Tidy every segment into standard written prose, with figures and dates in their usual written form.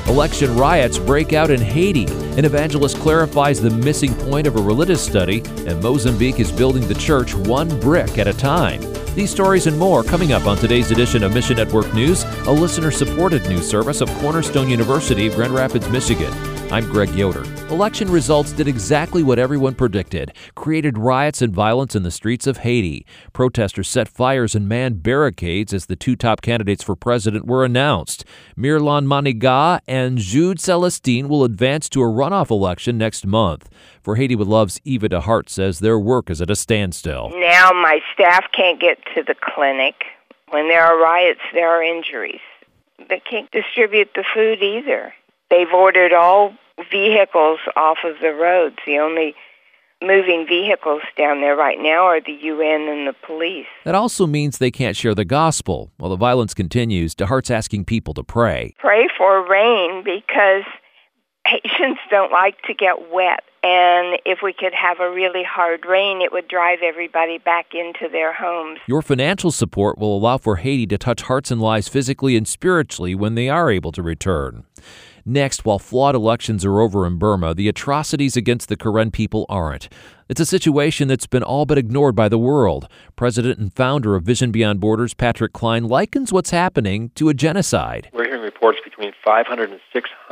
Election riots break out in Haiti. An evangelist clarifies the missing point of a religious study, and Mozambique is building the church one brick at a time. These stories and more coming up on today's edition of Mission Network News, a listener-supported news service of Cornerstone University of Grand Rapids, Michigan. I'm Greg Yoder. Election results did exactly what everyone predicted, created riots and violence in the streets of Haiti. Protesters set fires and manned barricades as the two top candidates for president were announced. Mirlan Manigat and Jude Celestine will advance to a runoff election next month. For Haiti With Love's Eva DeHart says their work is at a standstill. Now my staff can't get to the clinic. When there are riots, there are injuries. They can't distribute the food either. They've ordered all vehicles off of the roads. The only moving vehicles down there right now are the UN and the police. That also means they can't share the gospel. While the violence continues, DeHart's asking people to pray. Pray for rain because Haitians don't like to get wet. And if we could have a really hard rain, it would drive everybody back into their homes. Your financial support will allow for Haiti to touch hearts and lives physically and spiritually when they are able to return. Next, while flawed elections are over in Burma, the atrocities against the Karen people aren't. It's a situation that's been all but ignored by the world. President and founder of Vision Beyond Borders, Patrick Klein, likens what's happening to a genocide. We're hearing reports between 500 and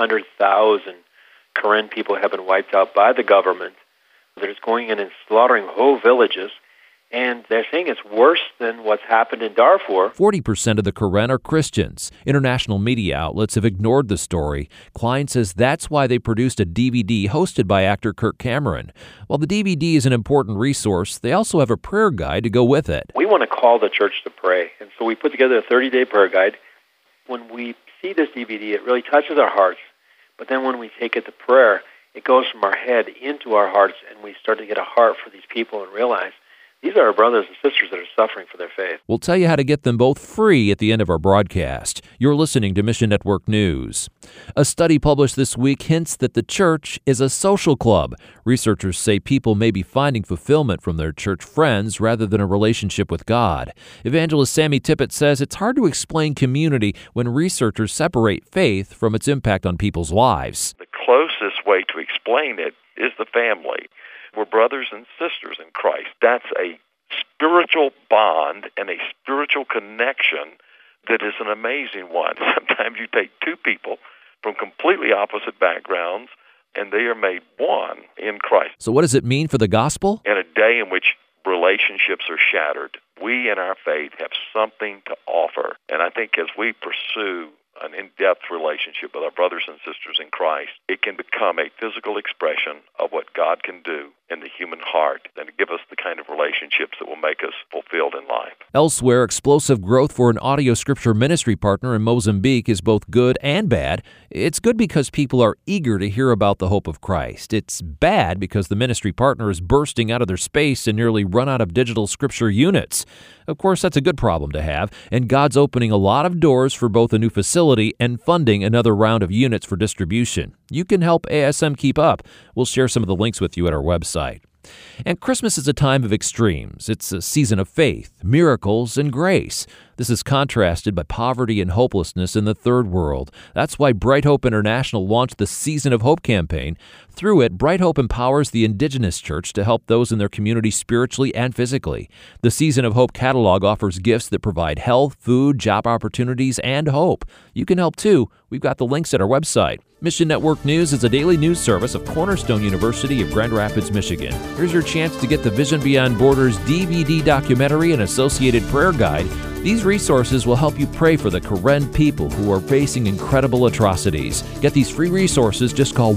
600,000 Karen people have been wiped out by the government. They're just going in and slaughtering whole villages. And they're saying it's worse than what's happened in Darfur. 40% of the Karen are Christians. International media outlets have ignored the story. Klein says that's why they produced a DVD hosted by actor Kirk Cameron. While the DVD is an important resource, they also have a prayer guide to go with it. We want to call the church to pray. And so we put together a 30-day prayer guide. When we see this DVD, it really touches our hearts. But then when we take it to prayer, it goes from our head into our hearts, and we start to get a heart for these people and realize these are our brothers and sisters that are suffering for their faith. We'll tell you how to get them both free at the end of our broadcast. You're listening to Mission Network News. A study published this week hints that the church is a social club. Researchers say people may be finding fulfillment from their church friends rather than a relationship with God. Evangelist Sammy Tippett says it's hard to explain community when researchers separate faith from its impact on people's lives. The closest way to explain it is the family. We're brothers and sisters in Christ. That's a spiritual bond and a spiritual connection that is an amazing one. Sometimes you take two people from completely opposite backgrounds, and they are made one in Christ. So what does it mean for the gospel? In a day in which relationships are shattered, we in our faith have something to offer. And I think as we pursue an in-depth relationship with our brothers and sisters in Christ, it can become a physical expression of what God can do in the human heart and give us the kind of relationships that will make us fulfilled in life. Elsewhere, explosive growth for an audio scripture ministry partner in Mozambique is both good and bad. It's good because people are eager to hear about the hope of Christ. It's bad because the ministry partner is bursting out of their space and nearly run out of digital scripture units. Of course, that's a good problem to have, and God's opening a lot of doors for both a new facility and funding another round of units for distribution. You can help ASM keep up. We'll share some of the links with you at our website. And Christmas is a time of extremes. It's a season of faith, miracles, and grace. This is contrasted by poverty and hopelessness in the third world. That's why Bright Hope International launched the Season of Hope campaign. Through it, Bright Hope empowers the Indigenous Church to help those in their community spiritually and physically. The Season of Hope catalog offers gifts that provide health, food, job opportunities, and hope. You can help too. We've got the links at our website. Mission Network News is a daily news service of Cornerstone University of Grand Rapids, Michigan. Here's your chance to get the Vision Beyond Borders DVD documentary and associated prayer guide. These resources will help you pray for the Karen people who are facing incredible atrocities. Get these free resources, just call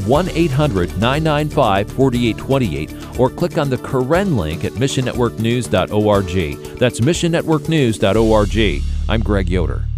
1-800-995-4828 or click on the Karen link at missionnetworknews.org. That's missionnetworknews.org. I'm Greg Yoder.